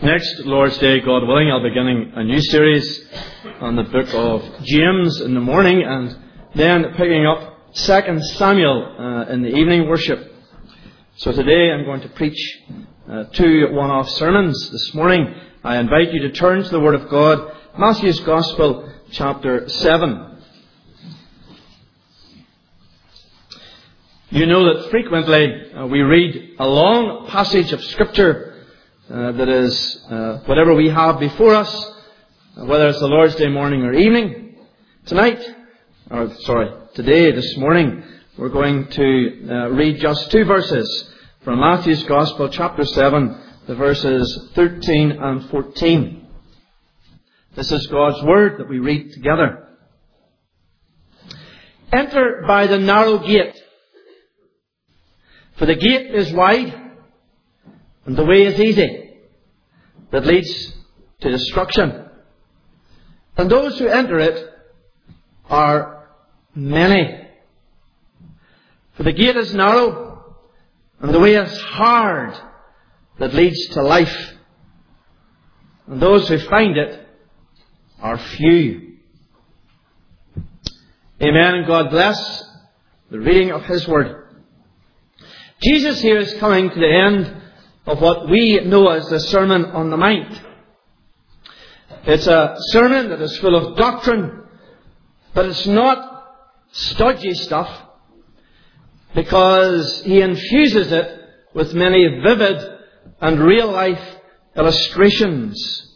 Next Lord's Day, God willing, I'll be beginning a new series on the book of James in the morning and then picking up 2 Samuel in the evening worship. So today I'm going to preach two one-off sermons this morning. I invite you to turn to the Word of God, Matthew's Gospel, chapter 7. You know that frequently we read a long passage of Scripture that is whatever we have before us, whether it's the Lord's Day morning or evening. Today, this morning, we're going to read just two verses from Matthew's Gospel, chapter 7, the verses 13 and 14. This is God's Word that we read together. Enter by the narrow gate, for the gate is wide, and the way is easy that leads to destruction. And those who enter it are many. For the gate is narrow, and the way is hard that leads to life. And those who find it are few. Amen, and God bless the reading of His Word. Jesus here is coming to the end of what we know as the Sermon on the Mount. It's a sermon that is full of doctrine, but it's not stodgy stuff, because He infuses it with many vivid and real-life illustrations.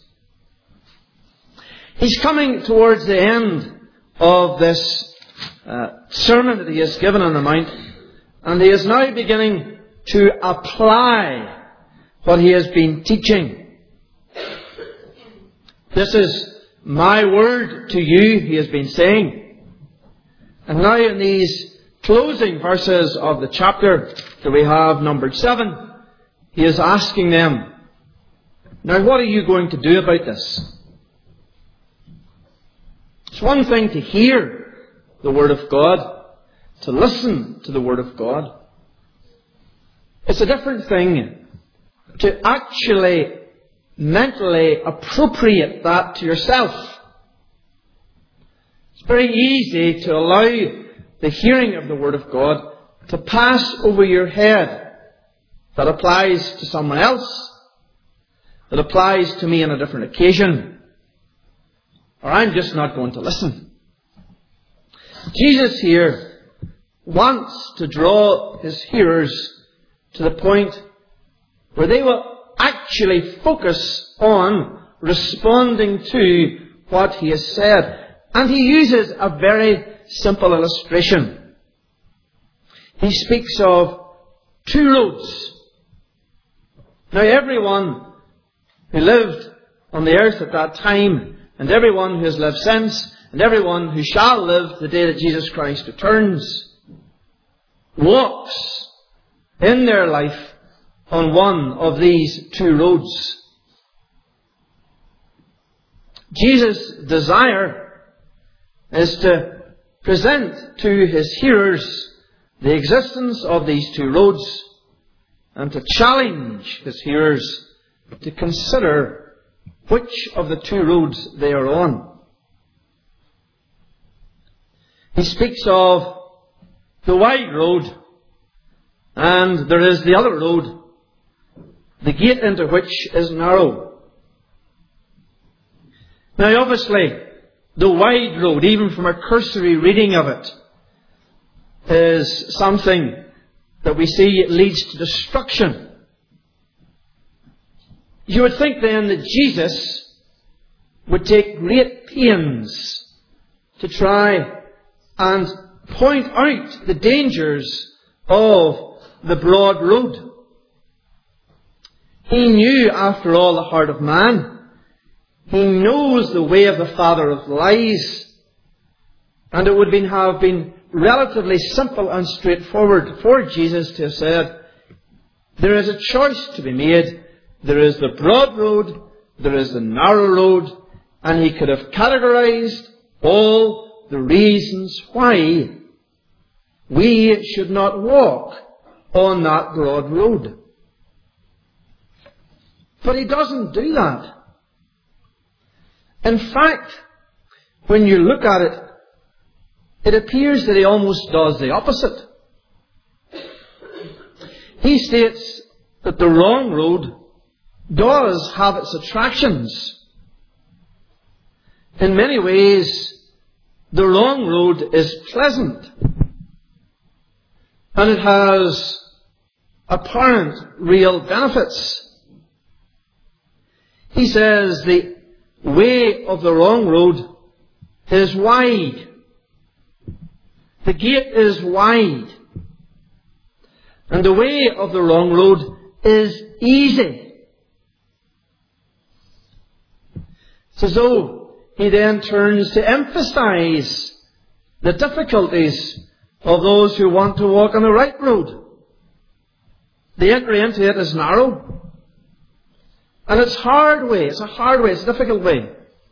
He's coming towards the end of this sermon that He has given on the Mount, and He is now beginning to apply what He has been teaching. This is my word to you, He has been saying. And now in these closing verses of the chapter that we have numbered 7, He is asking them, now what are you going to do about this? It's one thing to hear the Word of God, to listen to the Word of God. It's a different thing to actually mentally appropriate that to yourself. It's very easy to allow the hearing of the Word of God to pass over your head. That applies to someone else. That applies to me on a different occasion. Or I'm just not going to listen. Jesus here wants to draw His hearers to the point where they will actually focus on responding to what He has said. And He uses a very simple illustration. He speaks of two roads. Now everyone who lived on the earth at that time, and everyone who has lived since, and everyone who shall live the day that Jesus Christ returns, walks in their life on one of these two roads. Jesus' desire is to present to His hearers the existence of these two roads and to challenge His hearers to consider which of the two roads they are on. He speaks of the wide road, and there is the other road, the gate into which is narrow. Now obviously, the wide road, even from a cursory reading of it, is something that we see leads to destruction. You would think then that Jesus would take great pains to try and point out the dangers of the broad road. He knew, after all, the heart of man. He knows the way of the father of lies. And it would have been relatively simple and straightforward for Jesus to have said, there is a choice to be made. There is the broad road, there is the narrow road, and He could have categorized all the reasons why we should not walk on that broad road. But he doesn't do that. In fact, when you look at it, it appears that he almost does the opposite. He states that the wrong road does have its attractions. In many ways, the wrong road is pleasant. And it has apparent real benefits. He says the way of the wrong road is wide. The gate is wide. And the way of the wrong road is easy. It's as though he then turns to emphasize the difficulties of those who want to walk on the right road. The entry into it is narrow. And it's a hard way. It's a difficult way.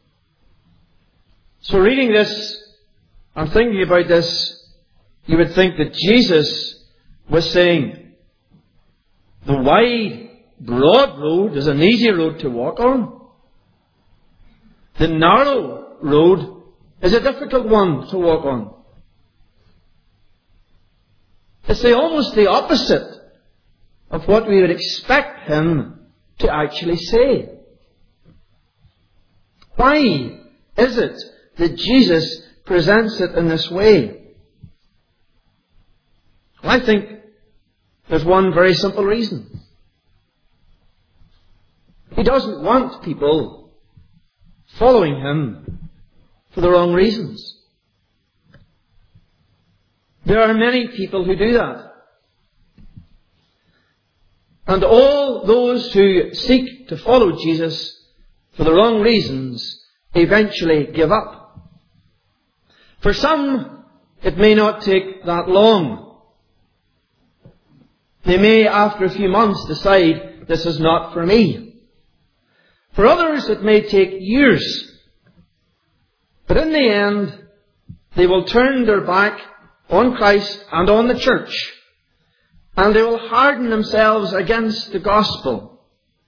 So reading this and thinking about this, you would think that Jesus was saying, the wide, broad road is an easy road to walk on. The narrow road is a difficult one to walk on. It's almost the opposite of what we would expect him to actually say. Why is it that Jesus presents it in this way? Well, I think there's one very simple reason. He doesn't want people following him for the wrong reasons. There are many people who do that. And all those who seek to follow Jesus for the wrong reasons eventually give up. For some, it may not take that long. They may, after a few months, decide, this is not for me. For others, it may take years. But in the end, they will turn their back on Christ and on the church, and they will harden themselves against the gospel.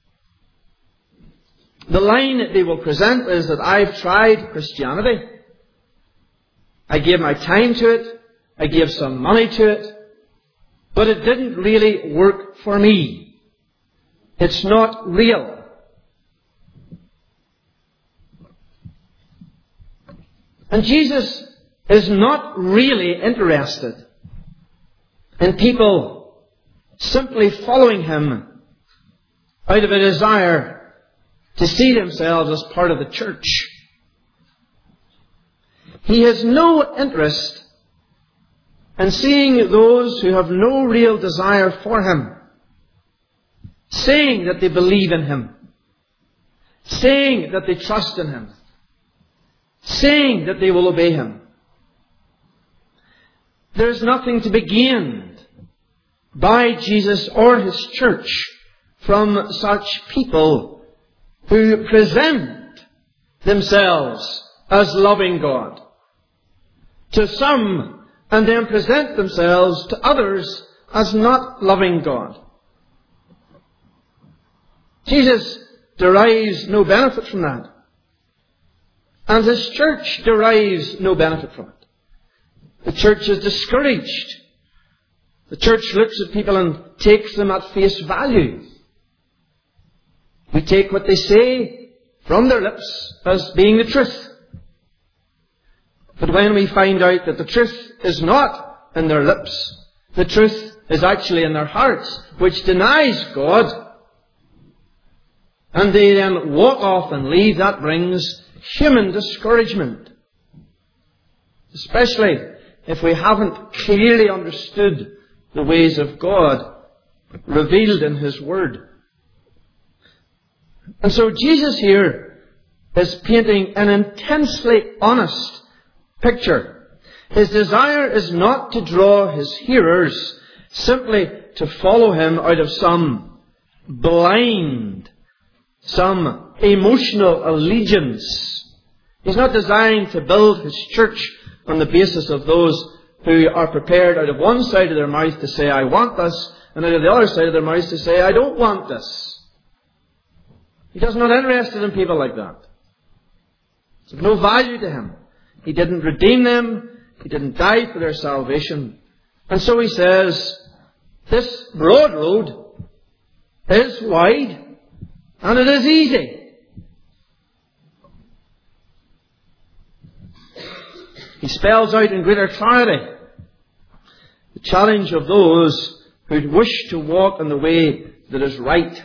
The line that they will present is that I've tried Christianity. I gave my time to it. I gave some money to it. But it didn't really work for me. It's not real. And Jesus is not really interested in people simply following him out of a desire to see themselves as part of the church. He has no interest in seeing those who have no real desire for him, saying that they believe in him, saying that they trust in him, saying that they will obey him. There is nothing to be gained by Jesus or his church from such people who present themselves as loving God to some, and then present themselves to others as not loving God. Jesus derives no benefit from that. And his church derives no benefit from it. The church is discouraged. The church looks at people and takes them at face value. We take what they say from their lips as being the truth. But when we find out that the truth is not in their lips, the truth is actually in their hearts, which denies God, and they then walk off and leave, that brings human discouragement. Especially if we haven't clearly understood the ways of God revealed in his word. And so Jesus here is painting an intensely honest picture. His desire is not to draw his hearers simply to follow him out of some blind, some emotional allegiance. He's not desiring to build his church on the basis of those who are prepared out of one side of their mouth to say, I want this, and out of the other side of their mouth to say, I don't want this. He does not interested in people like that. It's of no value to him. He didn't redeem them. He didn't die for their salvation. And so he says, this broad road is wide and it is easy. He spells out in greater clarity the challenge of those who wish to walk in the way that is right.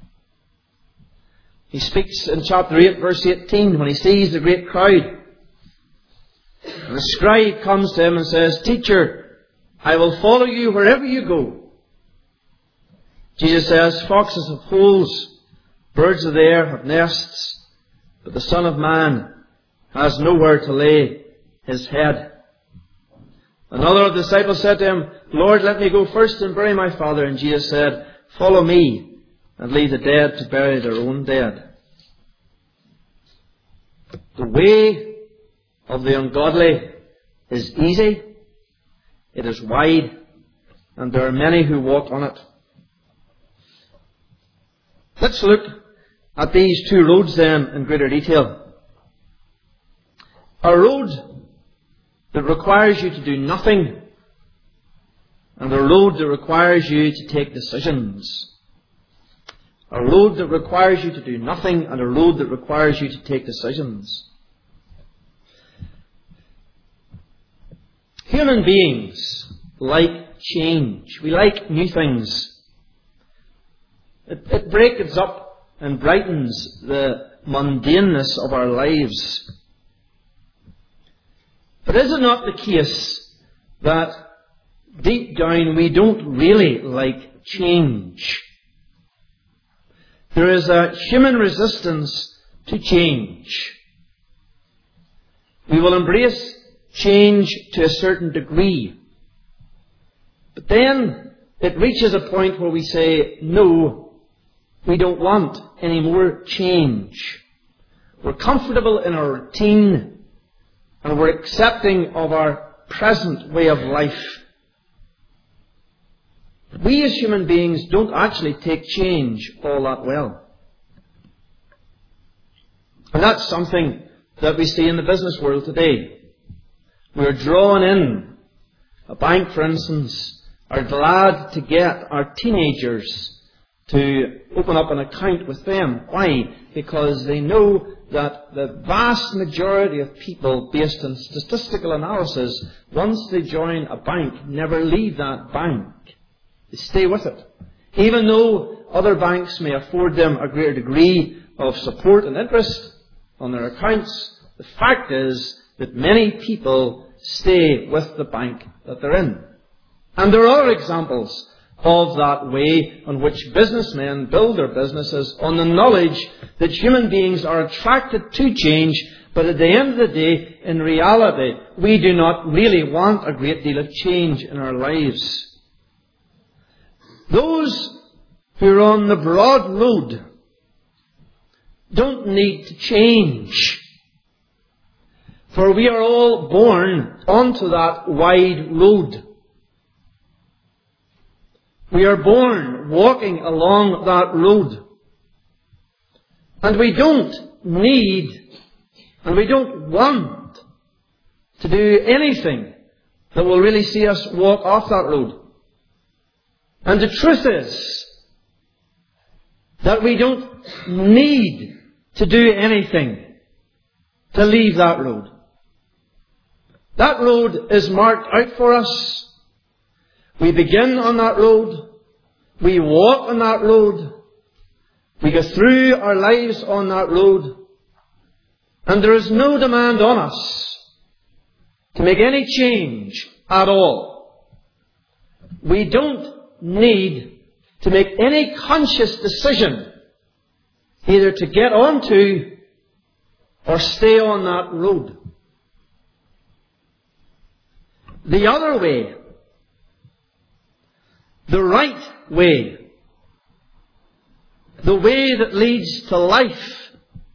He speaks in chapter 8, verse 18, when he sees the great crowd. And the scribe comes to him and says, Teacher, I will follow you wherever you go. Jesus says, foxes have holes, birds of the air have nests, but the Son of Man has nowhere to lay his head. Another of the disciples said to him, Lord, let me go first and bury my father. And Jesus said, Follow me and leave the dead to bury their own dead. The way of the ungodly is easy, it is wide, and there are many who walk on it. Let's look at these two roads then in greater detail. A road that requires you to do nothing, and a road that requires you to take decisions. A road that requires you to do nothing, and a road that requires you to take decisions. Human beings like change. We like new things. It breaks up and brightens the mundaneness of our lives. But is it not the case that deep down we don't really like change? There is a human resistance to change. We will embrace change to a certain degree. But then it reaches a point where we say, no, we don't want any more change. We're comfortable in our routine and we're accepting of our present way of life. We as human beings don't actually take change all that well. And that's something that we see in the business world today. We're drawn in. A bank, for instance, are glad to get our teenagers to open up an account with them. Why? Because they know that the vast majority of people, based on statistical analysis, once they join a bank, never leave that bank. They stay with it. Even though other banks may afford them a greater degree of support and interest on their accounts, the fact is that many people stay with the bank that they're in. And there are examples of that way on which businessmen build their businesses on the knowledge that human beings are attracted to change, but at the end of the day, in reality, we do not really want a great deal of change in our lives. Those who are on the broad road don't need to change. For we are all born onto that wide road. We are born walking along that road. And we don't need, and we don't want to do anything that will really see us walk off that road. And the truth is that we don't need to do anything to leave that road. That road is marked out for us. We begin on that road. We walk on that road. We go through our lives on that road. And there is no demand on us to make any change at all. We don't need to make any conscious decision either to get onto or stay on that road. The other way, the right way, the way that leads to life,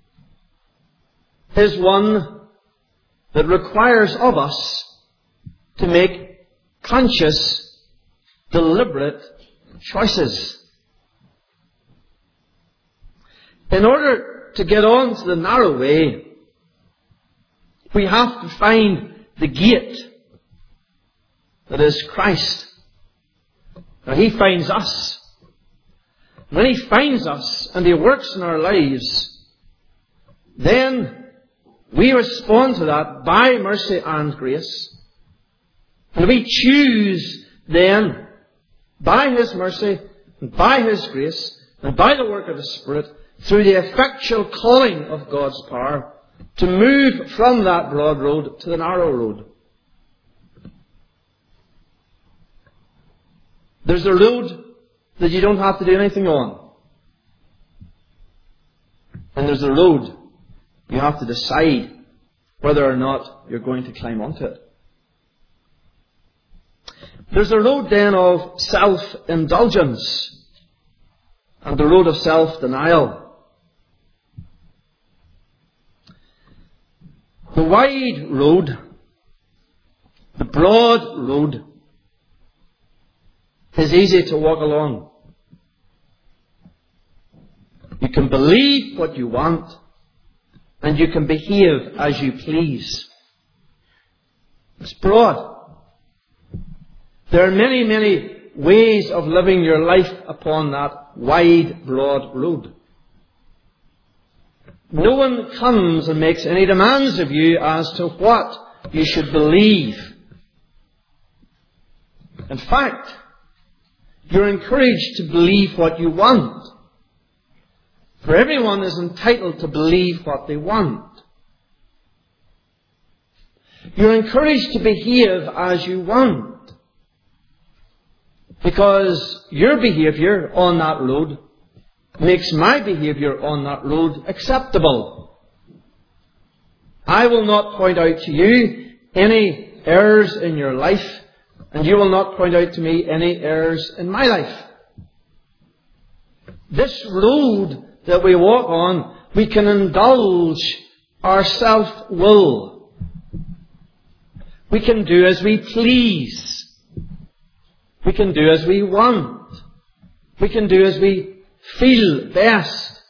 is one that requires of us to make conscious, deliberate choices. in order to get on to the narrow way, we have to find the gate that is Christ. Now He finds us. When He finds us and He works in our lives, then we respond to that by mercy and grace. And we choose then, by His mercy, and by His grace, and by the work of the Spirit, through the effectual calling of God's power, to move from that broad road to the narrow road. There's a road that you don't have to do anything on. And there's a road you have to decide whether or not you're going to climb onto it. There's a road then of self-indulgence and the road of self-denial. The wide road, the broad road, is easy to walk along. You can believe what you want, and you can behave as you please. It's broad. There are many, many ways of living your life upon that wide, broad road. No one comes and makes any demands of you as to what you should believe. In fact, you're encouraged to believe what you want. For everyone is entitled to believe what they want. You're encouraged to behave as you want. Because your behaviour on that road makes my behaviour on that road acceptable. I will not point out to you any errors in your life, and you will not point out to me any errors in my life. This road that we walk on, we can indulge our self-will. We can do as we please. We can do as we want. We can do as we feel best.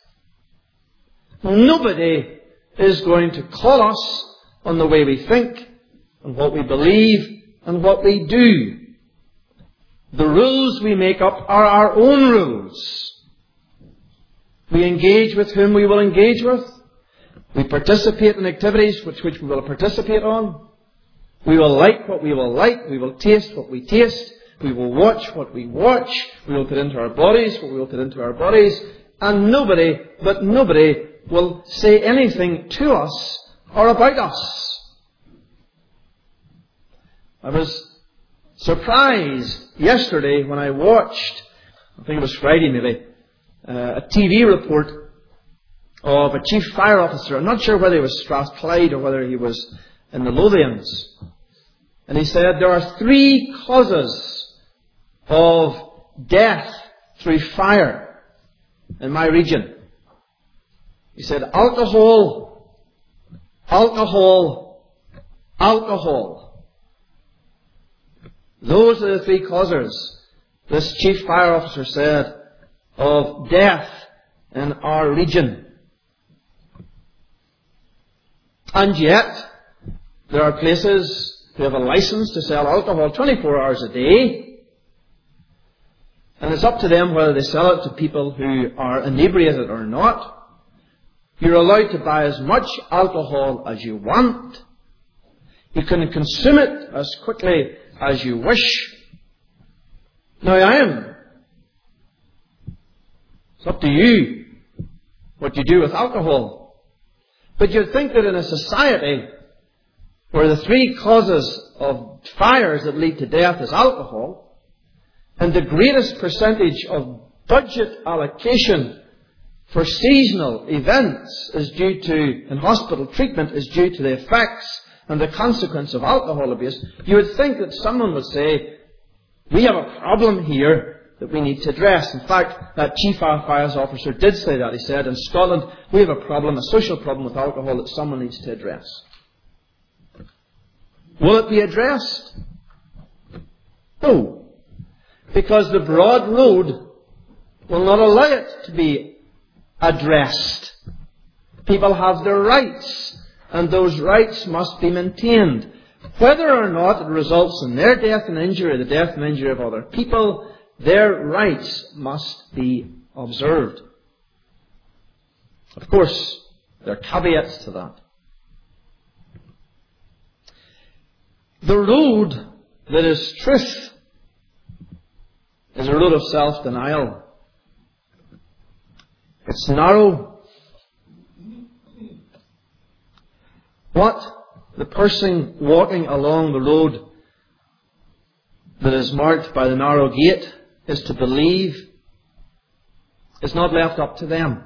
Nobody is going to call us on the way we think, and what we believe, and what we do. The rules we make up are our own rules. We engage with whom we will engage with. We participate in activities which we will participate on. We will like what we will like. We will taste what we taste. We will watch what we watch. We will put into our bodies what we will put into our bodies. And nobody will say anything to us or about us. I was surprised yesterday when I watched, I think it was Friday maybe, a TV report of a chief fire officer. I'm not sure whether he was Strathclyde or whether he was in the Lothians. And he said there are 3 causes of death through fire in my region. He said alcohol. Those are the 3 causes, this chief fire officer said, of death in our region. And yet, there are places who have a license to sell alcohol 24 hours a day. And it's up to them whether they sell it to people who are inebriated or not. You're allowed to buy as much alcohol as you want. You can consume it as quickly as you wish. Now it's up to you what you do with alcohol. But you'd think that in a society where the 3 causes of fires that lead to death is alcohol, and the greatest percentage of budget allocation for seasonal events is due to, and hospital treatment is due to the effects and the consequence of alcohol abuse, you would think that someone would say, we have a problem here that we need to address. In fact, that chief fire officer did say that. He said, in Scotland, we have a problem, a social problem with alcohol that someone needs to address. Will it be addressed? No. Because the broad road will not allow it to be addressed. People have their rights, and those rights must be maintained. Whether or not it results in their death and injury or the death and injury of other people, their rights must be observed. Of course, there are caveats to that. The road that is truth is a road of self-denial. It's narrow. What the person walking along the road that is marked by the narrow gate is to believe is not left up to them.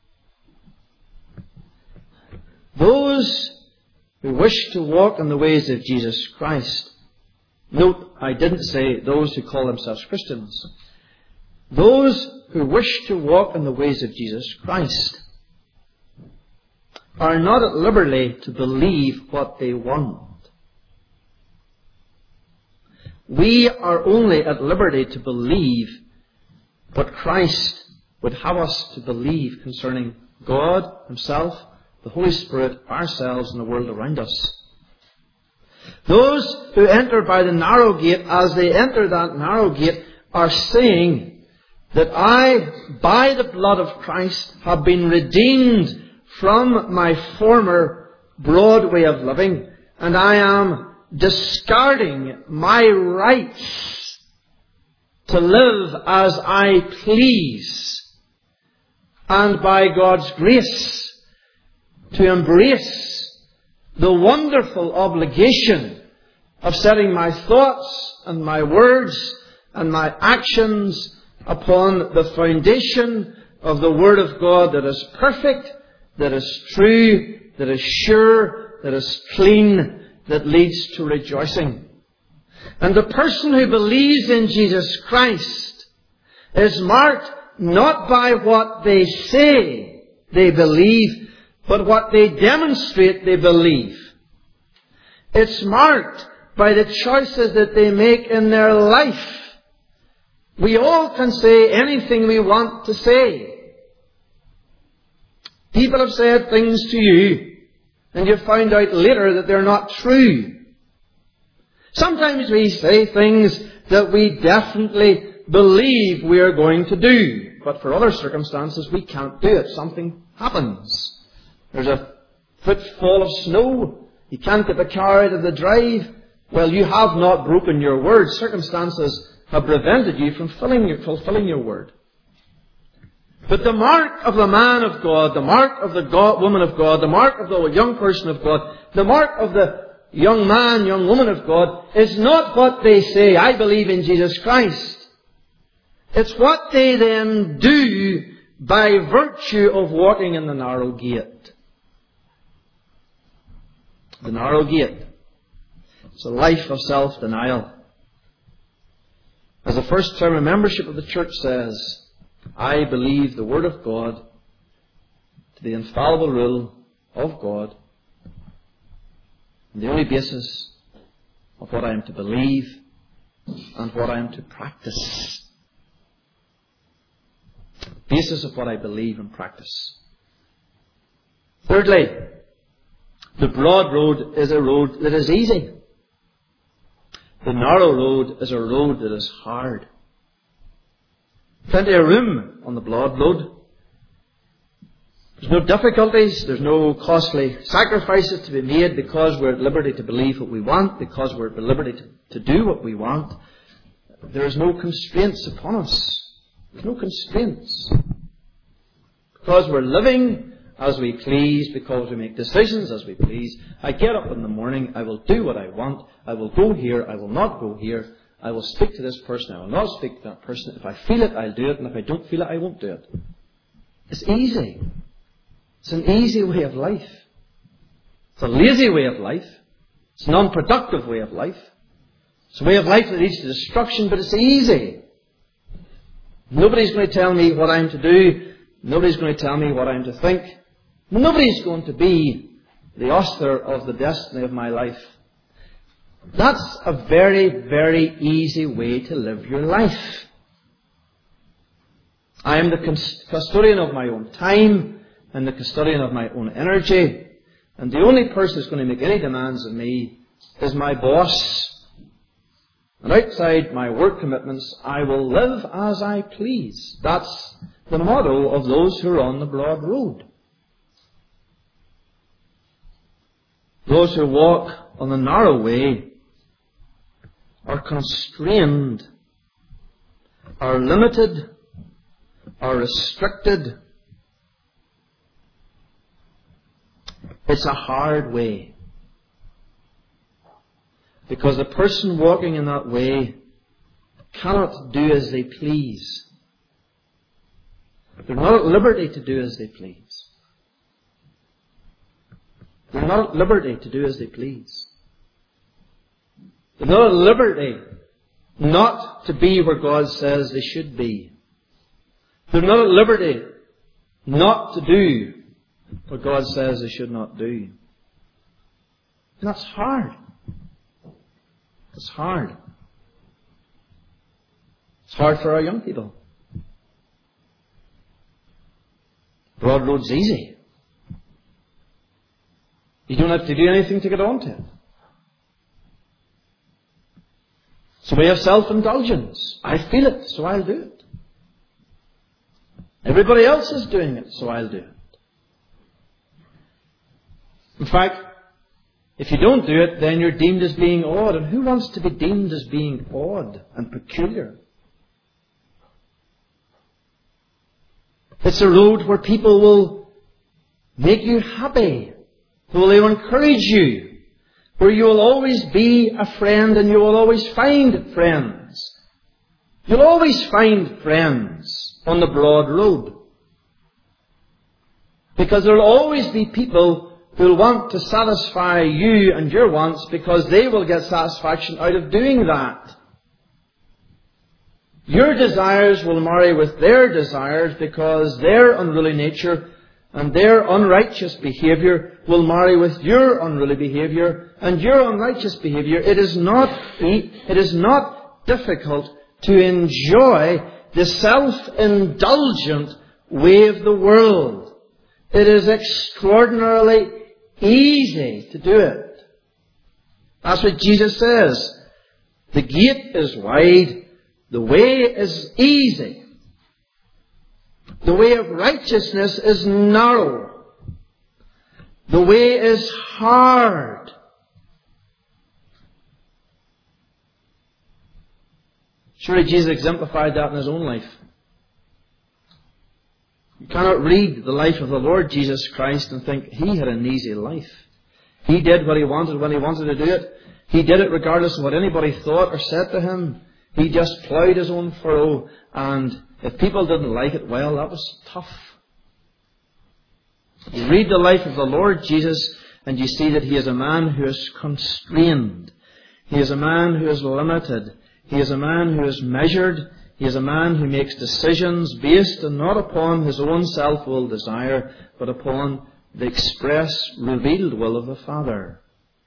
Those who wish to walk in the ways of Jesus Christ, note, I didn't say those who call themselves Christians. Those who wish to walk in the ways of Jesus Christ are not at liberty to believe what they want. We are only at liberty to believe what Christ would have us to believe concerning God Himself, the Holy Spirit, ourselves, and the world around us. Those who enter by the narrow gate, as they enter that narrow gate, are saying that I, by the blood of Christ, have been redeemed from my former broad way of living, and I am discarding my rights to live as I please, and by God's grace to embrace the wonderful obligation of setting my thoughts and my words and my actions upon the foundation of the Word of God that is perfect, that is true, that is sure, that is clean, that leads to rejoicing. And the person who believes in Jesus Christ is marked not by what they say they believe, but what they demonstrate they believe. It's marked by the choices that they make in their life. We all can say anything we want to say. People have said things to you, and you find out later that they're not true. Sometimes we say things that we definitely believe we are going to do, but for other circumstances we can't do it. Something happens. There's a footfall of snow. You can't get the car out of the drive. Well, you have not broken your word. Circumstances have prevented you from fulfilling your word. But the mark of the man of God, the mark of the woman of God, the mark of the young person of God, the mark of the young man, young woman of God, is not what they say, I believe in Jesus Christ. It's what they then do by virtue of walking in the narrow gate. The narrow gate. It's a life of self-denial. As the first term of membership of the church says, I believe the Word of God to the infallible rule of God, and the only basis of what I am to believe and what I am to practice. Basis of what I believe and practice. Thirdly, the broad road is a road that is easy. The narrow road is a road that is hard. Plenty of room on the broad road. There's no difficulties, there's no costly sacrifices to be made because we're at liberty to believe what we want, because we're at liberty to do what we want. There is no constraints upon us. There's no constraints. Because we're living as we please, because we make decisions as we please. I get up in the morning, I will do what I want, I will go here, I will not go here, I will speak to this person, I will not speak to that person. If I feel it, I'll do it, and if I don't feel it, I won't do it. It's easy. It's an easy way of life. It's a lazy way of life. It's a non-productive way of life. It's a way of life that leads to destruction, but it's easy. Nobody's going to tell me what I'm to do. Nobody's going to tell me what I'm to think. Nobody's going to be the author of the destiny of my life. That's a very, very easy way to live your life. I am the custodian of my own time and the custodian of my own energy. And the only person who's going to make any demands of me is my boss. And outside my work commitments, I will live as I please. That's the motto of those who are on the broad road. Those who walk on the narrow way are constrained, are limited, are restricted. It's a hard way. Because the person walking in that way cannot do as they please. They're not at liberty to do as they please. They're not at liberty to do as they please. They're not at liberty not to be where God says they should be. They're not at liberty not to do what God says they should not do. And that's hard. It's hard. It's hard for our young people. Broad road's easy. You don't have to do anything to get onto it. It's a way of self-indulgence. I feel it, so I'll do it. Everybody else is doing it, so I'll do it. In fact, if you don't do it, then you're deemed as being odd. And who wants to be deemed as being odd and peculiar? It's a road where people will make you happy, who will encourage you, where you will always be a friend and you will always find friends. You'll always find friends on the broad road. Because there will always be people who will want to satisfy you and your wants because they will get satisfaction out of doing that. Your desires will marry with their desires because their unruly nature and their unrighteous behaviour will marry with your unruly behaviour and your unrighteous behaviour. It is not difficult to enjoy the self-indulgent way of the world. It is extraordinarily easy to do it. That's what Jesus says. The gate is wide. The way is easy. The way of righteousness is narrow. The way is hard. Surely Jesus exemplified that in His own life. You cannot read the life of the Lord Jesus Christ and think He had an easy life. He did what He wanted when He wanted to do it. He did it regardless of what anybody thought or said to Him. He just ploughed His own furrow, and if people didn't like it, well, that was tough. You read the life of the Lord Jesus and you see that He is a man who is constrained. He is a man who is limited. He is a man who is measured. He is a man who makes decisions based not upon his own self-will desire, but upon the express, revealed will of the Father.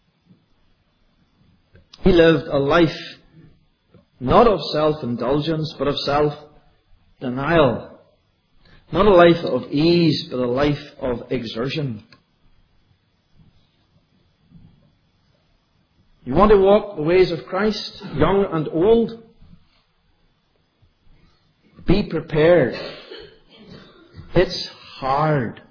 He lived a life not of self-indulgence, but of self-denial. Not a life of ease, but a life of exertion. You want to walk the ways of Christ, young and old? Be prepared. It's hard.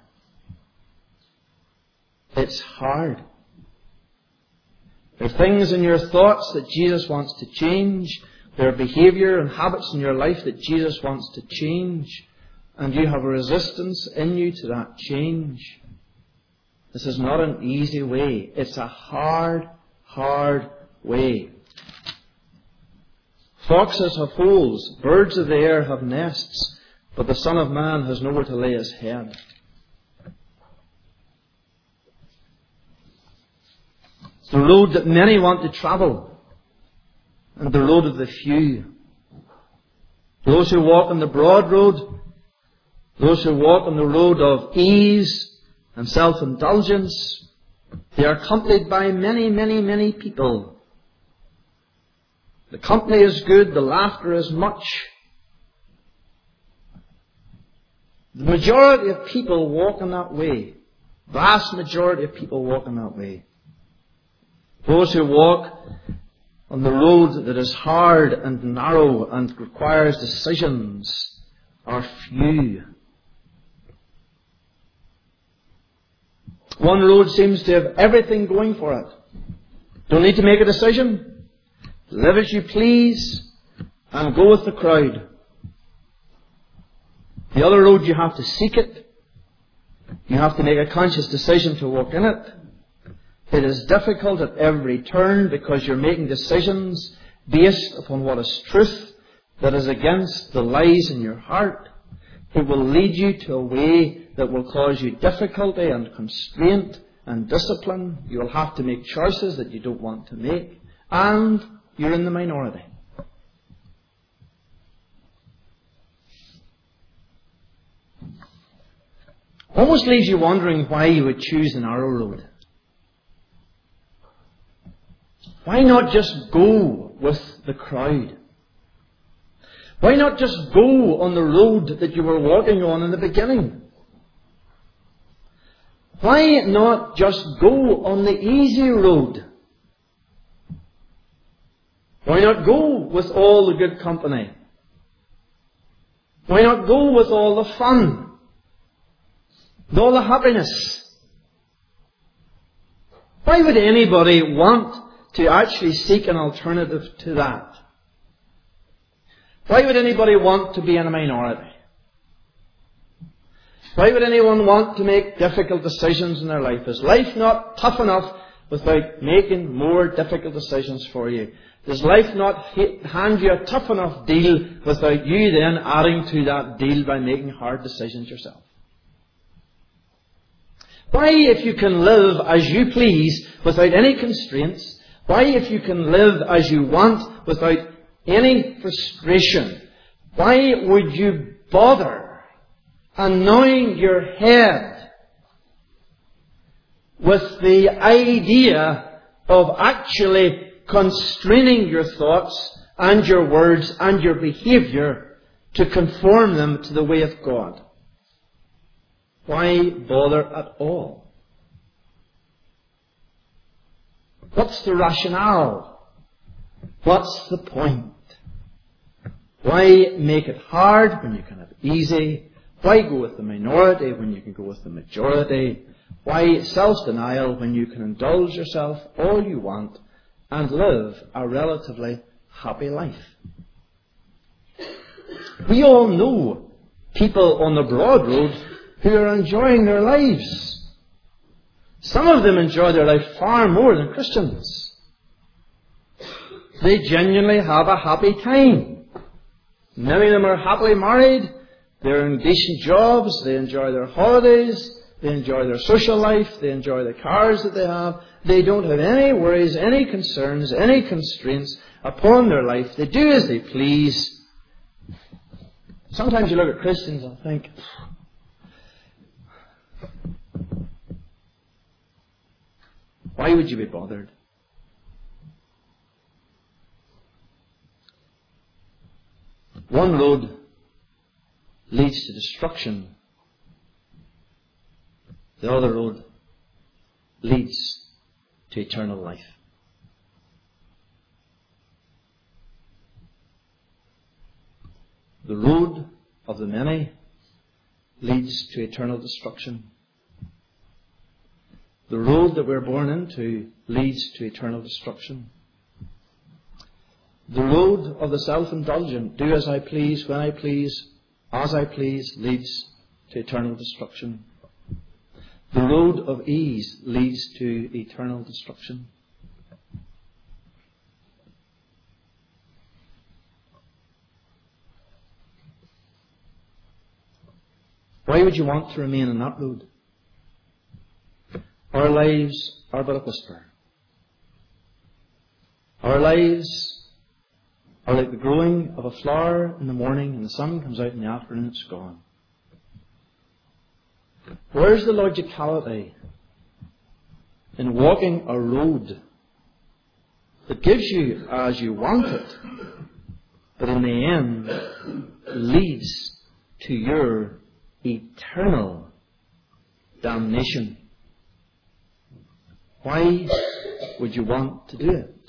It's hard. There are things in your thoughts that Jesus wants to change. There are behaviour and habits in your life that Jesus wants to change. And you have a resistance in you to that change. This is not an easy way. It's a hard, hard way. Foxes have holes, birds of the air have nests, but the Son of Man has nowhere to lay His head. It's the road that many want to travel, and the road of the few. Those who walk on the broad road, those who walk on the road of ease and self-indulgence, they are accompanied by many, many, many people. The company is good, the laughter is much. The majority of people walk in that way. Vast majority of people walk in that way. Those who walk on the road that is hard and narrow and requires decisions are few. One road seems to have everything going for it. Don't need to make a decision. Live as you please and go with the crowd. The other road, you have to seek it. You have to make a conscious decision to walk in it. It is difficult at every turn because you're making decisions based upon what is truth that is against the lies in your heart. It will lead you to a way that will cause you difficulty and constraint and discipline. You will have to make choices that you don't want to make. And you're in the minority. Almost leaves you wondering why you would choose the narrow road. Why not just go with the crowd? Why not just go on the road that you were walking on in the beginning? Why not just go on the easy road? Why not go with all the good company? Why not go with all the fun? With all the happiness? Why would anybody want to actually seek an alternative to that? Why would anybody want to be in a minority? Why would anyone want to make difficult decisions in their life? Is life not tough enough without making more difficult decisions for you? Does life not hand you a tough enough deal without you then adding to that deal by making hard decisions yourself? Why, if you can live as you please without any constraints, why, if you can live as you want without any frustration, why would you bother annoying your head with the idea of actually constraining your thoughts and your words and your behaviour to conform them to the way of God? Why bother at all? What's the rationale? What's the point? Why make it hard when you can have easy? Why go with the minority when you can go with the majority? Why self-denial when you can indulge yourself all you want and live a relatively happy life? We all know people on the broad road who are enjoying their lives. Some of them enjoy their life far more than Christians. They genuinely have a happy time. Many of them are happily married. They're in decent jobs. They enjoy their holidays. They enjoy their social life. They enjoy the cars that they have. They don't have any worries, any concerns, any constraints upon their life. They do as they please. Sometimes you look at Christians and think, why would you be bothered? One road leads to destruction. The other road leads to eternal life. The road of the many leads to eternal destruction. The road that we're born into leads to eternal destruction. The road of the self-indulgent, do as I please, when I please, as I please, leads to eternal destruction. The road of ease leads to eternal destruction. Why would you want to remain on that road? Our lives are but a whisper. Our lives are like the growing of a flower in the morning, and the sun comes out in the afternoon, it's gone. Where's the logicality in walking a road that gives you as you want it, but in the end leads to your eternal damnation. Why would you want to do it?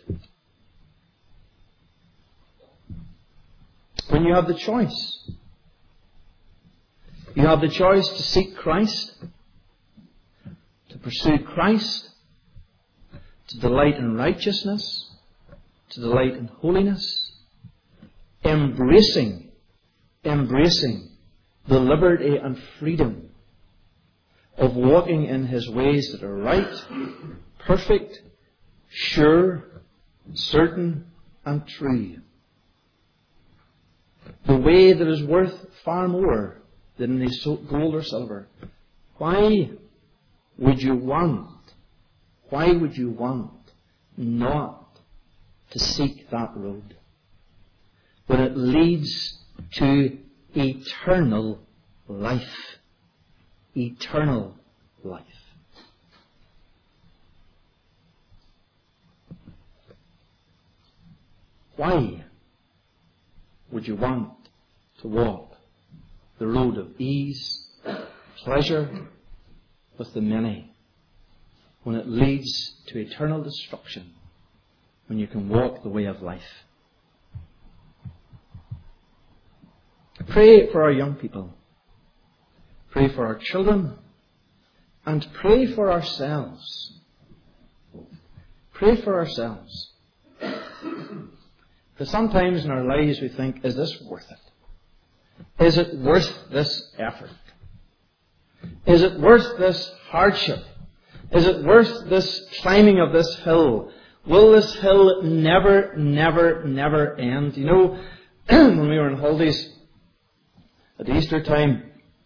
When you have the choice. You have the choice to seek Christ, to pursue Christ, to delight in righteousness, to delight in holiness, embracing the liberty and freedom of walking in His ways that are right, perfect, sure, certain, and true. The way that is worth far more than any gold or silver. Why would you want not to seek that road when it leads to eternal life? Eternal life. Why would you want to walk the road of ease, pleasure with the many, when it leads to eternal destruction, when you can walk the way of life? Pray for our young people. Pray for our children. And pray for ourselves. Pray for ourselves. Because sometimes in our lives we think, is this worth it? Is it worth this effort? Is it worth this hardship? Is it worth this climbing of this hill? Will this hill never end? You know, when we were on holidays at Easter time,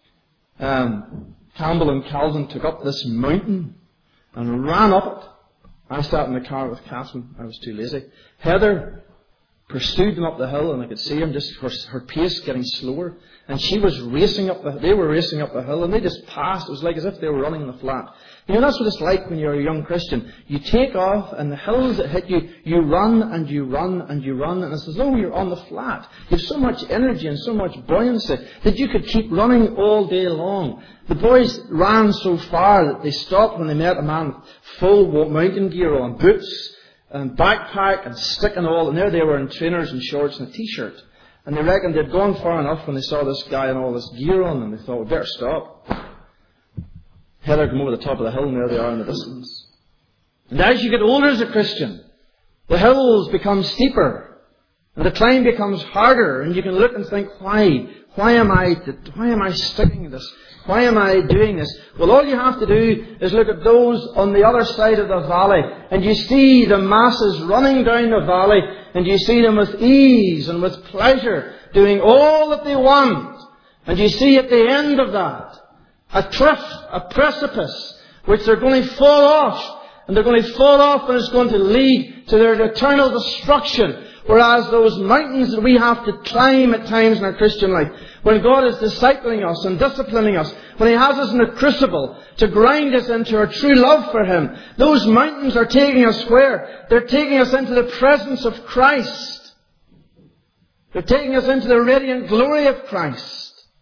Campbell and Calvin took up this mountain and ran up it. I sat in the car with Catherine. I was too lazy. Heather pursued them up the hill, and I could see them, just her pace getting slower. And she was racing up they were racing up the hill, and they just passed. It was like as if they were running in the flat. You know, that's what it's like when you're a young Christian. You take off, and the hills that hit you, you run and you run and you run, and it's as though you're on the flat. You have so much energy and so much buoyancy that you could keep running all day long. The boys ran so far that they stopped when they met a man with full mountain gear on, boots and backpack and stick and all, and there they were in trainers and shorts and a t-shirt. And they reckoned they'd gone far enough when they saw this guy and all this gear on, and they thought, we better stop. Heather came over the top of the hill, and there they are in the distance. And as you get older as a Christian, the hills become steeper, and the climb becomes harder, and you can look and think, why? Why am I sticking this? Why am I doing this? Well, all you have to do is look at those on the other side of the valley, and you see the masses running down the valley, and you see them with ease and with pleasure, doing all that they want. And you see at the end of that, a cliff, a precipice, which they're going to fall off. And they're going to fall off, and it's going to lead to their eternal destruction. Whereas those mountains that we have to climb at times in our Christian life, when God is discipling us and disciplining us, when He has us in a crucible to grind us into our true love for Him, those mountains are taking us where? They're taking us into the presence of Christ. They're taking us into the radiant glory of Christ.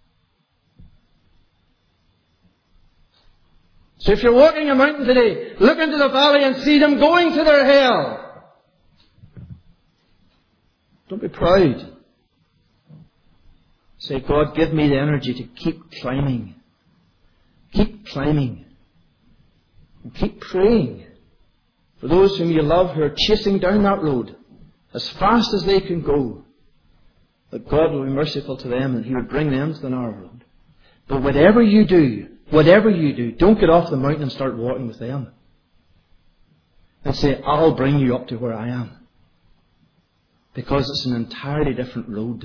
So if you're walking a mountain today, look into the valley and see them going to their hell. Don't be proud. Say, God, give me the energy to keep climbing. Keep climbing. And keep praying for those whom you love who are chasing down that road as fast as they can go, that God will be merciful to them and He would bring them to the narrow road. But whatever you do, don't get off the mountain and start walking with them. And say, I'll bring you up to where I am. Because it's an entirely different road.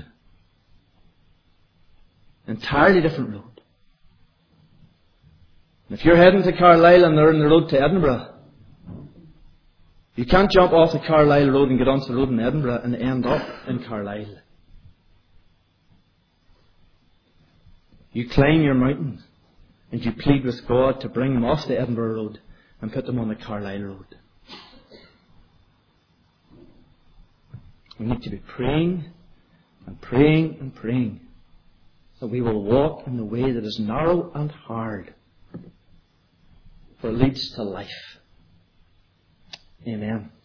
Entirely different road. And if you're heading to Carlisle and they're on the road to Edinburgh, you can't jump off the Carlisle road and get onto the road in Edinburgh and end up in Carlisle. You climb your mountain and you plead with God to bring them off the Edinburgh road and put them on the Carlisle road. We need to be praying and praying and praying that we will walk in the way that is narrow and hard, for it leads to life. Amen.